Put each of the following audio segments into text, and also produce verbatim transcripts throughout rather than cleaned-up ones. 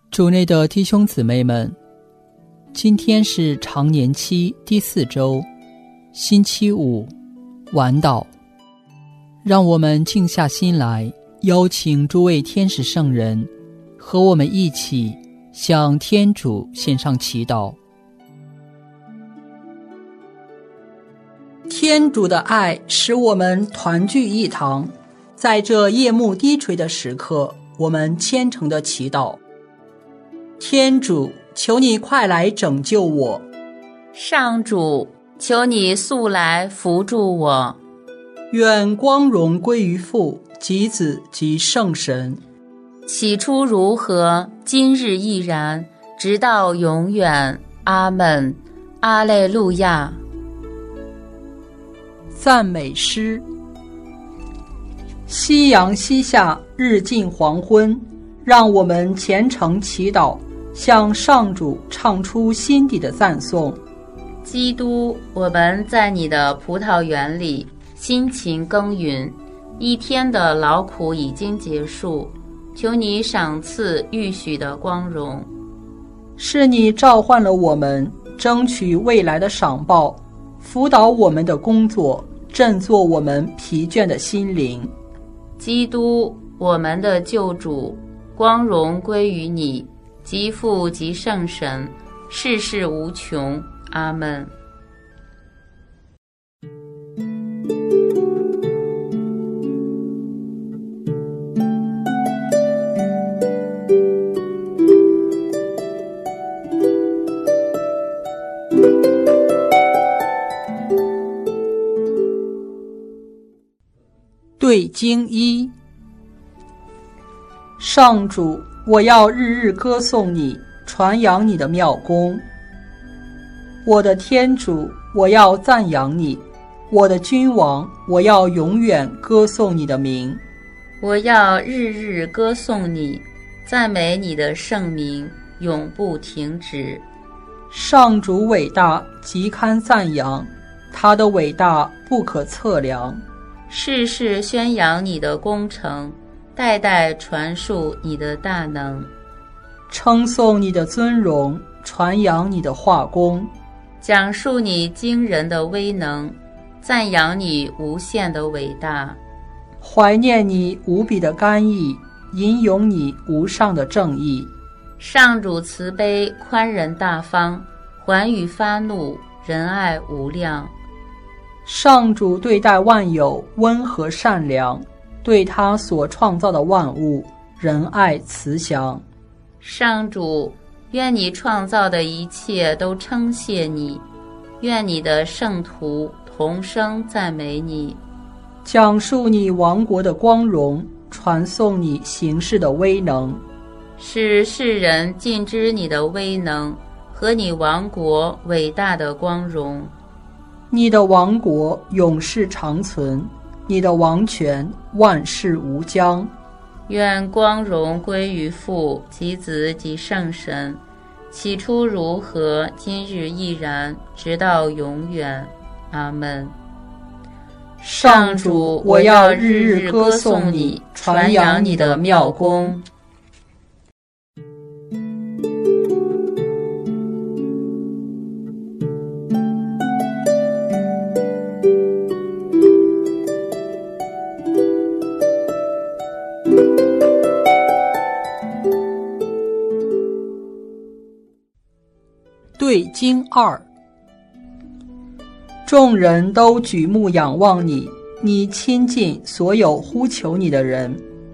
主内的弟兄姊妹们，今天是常年期第四周，星期五，晚祷。让我们静下心来，邀请诸位天使圣人和我们一起向天主献上祈祷。天主的爱使我们团聚一堂，在这夜幕低垂的时刻，我们虔诚的祈祷。天主，求你快来拯救我。 上主，求你速来扶助我。 愿光荣归于父及子及圣神。 起初如何，今日亦然，直到永远。阿们。阿肋路亚。 赞美诗。夕阳西下，日近黄昏，让我们虔诚祈祷，向上主唱出心底的赞颂。 基督，我们在你的葡萄园里辛勤耕耘，一天的劳苦已经结束，求你赏赐预许的光荣。 是你召唤了我们，争取未来的赏报，辅导我们的工作，振作我们疲倦的心灵。 基督，我们的救主，光荣归于你，及父及圣神，世世无穷。阿们。 对经一。上主，我要日日歌颂你，传扬你的妙功。我的天主，我要赞扬你。我的君王，我要永远歌颂你的名。 我要日日歌颂你，赞美你的圣名，永不停止。 上主伟大，极堪赞扬，他的伟大不可测量。 世世宣扬你的工程，代代传述你的大能。 称颂你的尊荣，传扬你的化工， 讲述你惊人的威能，赞扬你无限的伟大。 怀念你无比的甘义，吟咏你无上的正义。 上主慈悲宽仁大方，还予发怒，仁爱无量。 上主对待万有温和善良，对他所创造的万物仁爱慈祥。 上主，愿你创造的一切都称谢你，愿你的圣徒同声赞美你。 讲述你王国的光荣，传颂你行事的威能， 使世人尽知你的威能和你王国伟大的光荣。 你的王国永世长存，你的王权万世无疆。 愿光荣归于父及子及圣神，起初如何，今日亦然，直到永远。阿们。 上主，我要日日歌颂你，传扬你的妙功。对经二。众人都举目仰望你，你亲近所有呼求你的人。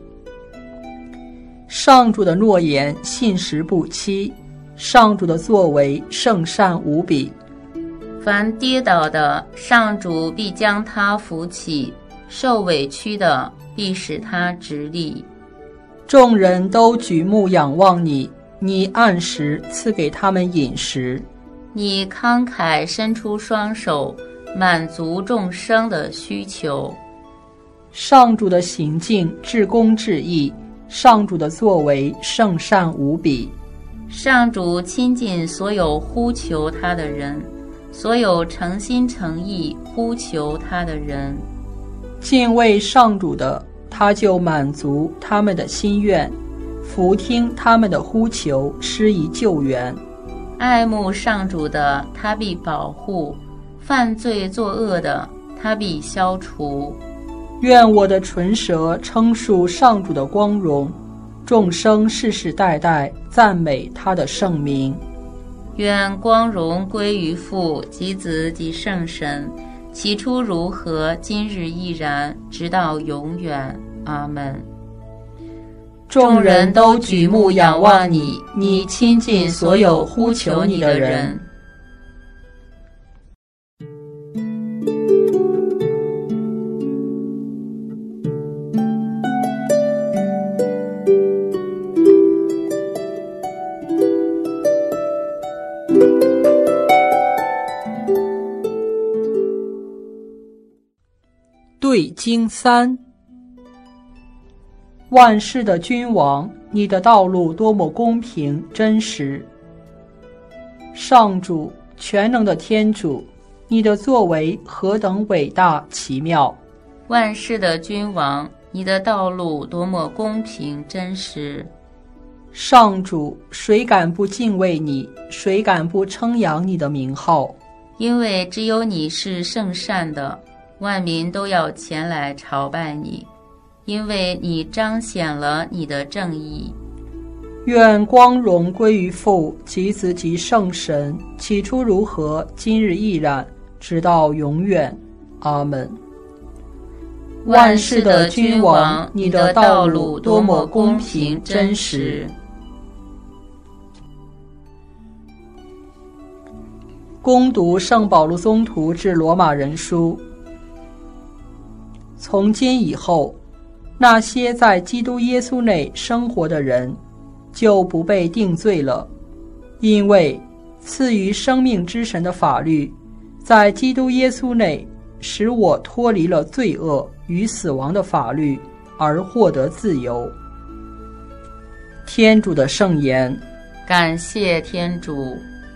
上主的诺言信实不欺，上主的作为圣善无比。 凡跌倒的，上主必将他扶起；受委屈的，必使他直立。 众人都举目仰望你，你按时赐给他们饮食。 你慷慨伸出双手，满足众生的需求。 上主的行径至公至义，上主的作为圣善无比。 上主亲近所有呼求他的人，所有诚心诚意呼求他的人。 敬畏上主的，他就满足他们的心愿； 俯听他们的呼求，施以救援。 爱慕上主的，他必保护；犯罪作恶的，他必消除。 愿我的唇舌称述上主的光荣，众生世世代代赞美他的圣名。 愿光荣归于父及子及圣神，起初如何，今日亦然，直到永远。阿们。众人都举目仰望你，你亲近所有呼求你的人。 对经三。万世的君王，你的道路多么公平真实！上主，全能的天主，你的作为何等伟大奇妙！ 万世的君王，你的道路多么公平真实！ 上主，谁敢不敬畏你？谁敢不称扬你的名号？ 因为只有你是圣善的，万民都要前来朝拜你。因为你彰显了你的正义。 愿光荣归于父及子及圣神，起初如何，今日亦然，直到永远。阿们。 万世的君王，你的道路多么公平真实！ 恭读圣保禄宗徒致罗马人书。从今以后，那些在基督耶稣内生活的人，就不被定罪了，因为赐予生命之神的法律，在基督耶稣内使我脱离了罪恶与死亡的法律，而获得自由。天主的圣言。 感谢天主。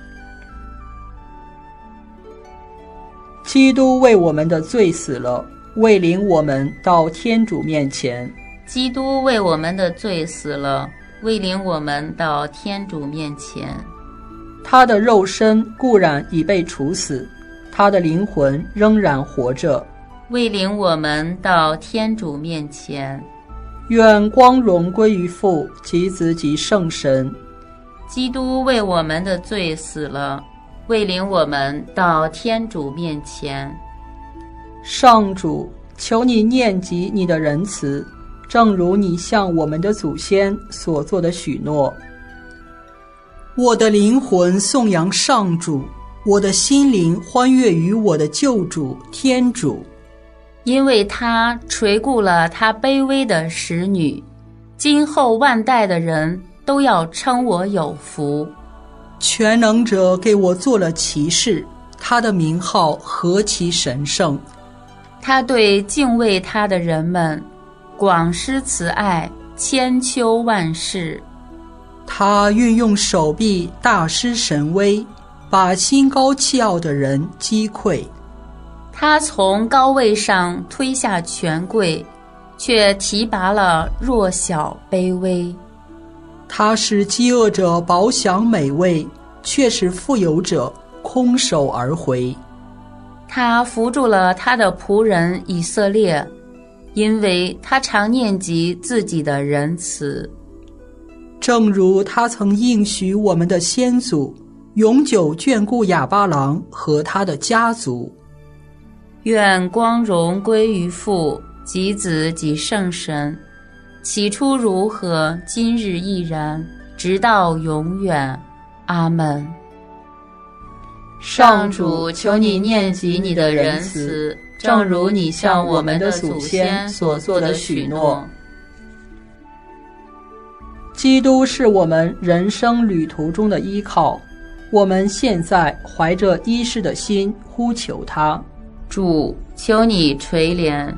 基督为我们的罪死了，为领我们到天主面前。 基督为我们的罪死了，为领我们到天主面前。 他的肉身固然已被处死，他的灵魂仍然活着， 为领我们到天主面前。 愿光荣归于父及子及圣神。 基督为我们的罪死了，为领我们到天主面前。 上主，求你念及你的仁慈，正如你向我们的祖先所做的许诺。我的灵魂颂扬上主，我的心灵欢悦于我的救主天主， 因为他垂顾了他卑微的使女，今后万代的人都要称我有福。 全能者给我做了骑士，他的名号何其神圣！ 他对敬畏他的人们广施慈爱，千秋万世。 他运用手臂大施神威，把心高气傲的人击溃。 他从高位上推下权贵，却提拔了弱小卑微。 他使饥饿者饱享美味，却使富有者空手而回。 他扶住了他的仆人以色列，因为他常念及自己的仁慈。 正如他曾应许我们的先祖，永久眷顾亚巴郎和他的家族。 愿光荣归于父及子及圣神，起初如何，今日亦然，直到永远。阿们。上主，求你念及你的仁慈，正如你向我们的祖先所做的许诺。 基督是我们人生旅途中的依靠，我们现在怀着依恃的心呼求他。 主，求你垂怜。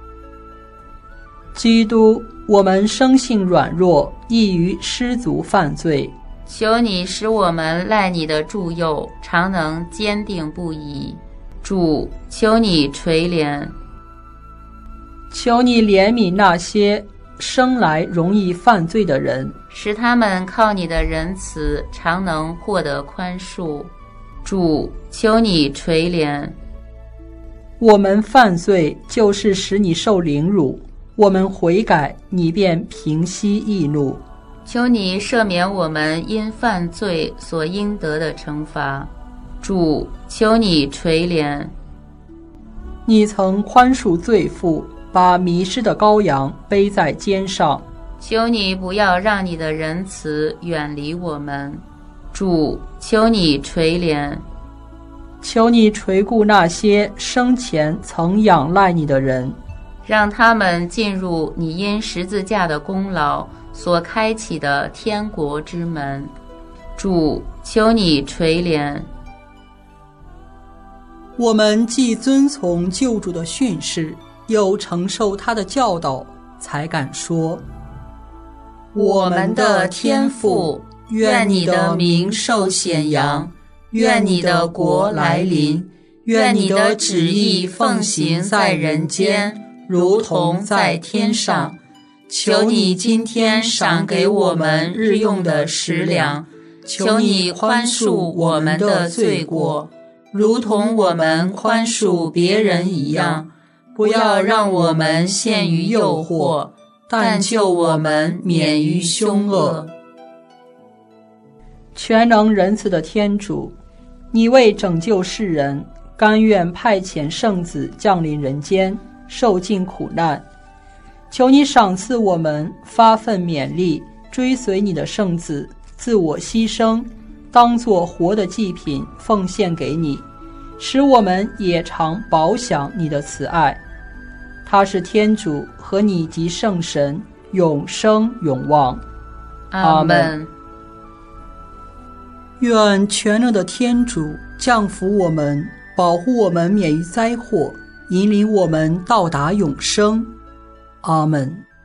基督，我们生性软弱，易于失足犯罪， 求你使我们赖你的助佑，常能坚定不移。主，求你垂怜。 求你怜悯那些生来容易犯罪的人， 使他们靠你的仁慈常能获得宽恕。主，求你垂怜。 我们犯罪就是使你受凌辱，我们悔改，你便平息义怒。 求你赦免我们因犯罪所应得的惩罚。主，求你垂怜。 你曾宽恕罪妇，把迷失的羔羊背在肩上。 求你不要让你的仁慈远离我们。主，求你垂怜。 求你垂顾那些生前曾仰赖你的人， 让他们进入你因十字架的功劳所开启的天国之门。主，求你垂怜。 我们既遵从救主的训示，又承受他的教导，才敢说： 我们的天父，愿你的名受显扬，愿你的国来临，愿你的旨意奉行在人间，如同在天上。求你今天赏给我们日用的食粮，求你宽恕我们的罪过，如同我们宽恕别人一样。不要让我们陷于诱惑，但救我们免于凶恶。 全能仁慈的天主，你为拯救世人，甘愿派遣圣子降临人间，受尽苦难。求你赏赐我们发奋勉励，追随你的圣子，自我牺牲，当作活的祭品奉献给你，使我们也常饱享你的慈爱。他是天主和你及圣神，永生永望。 阿们。 愿全能的天主降福我们，保护我们免于灾祸，引领我们到达永生。阿们。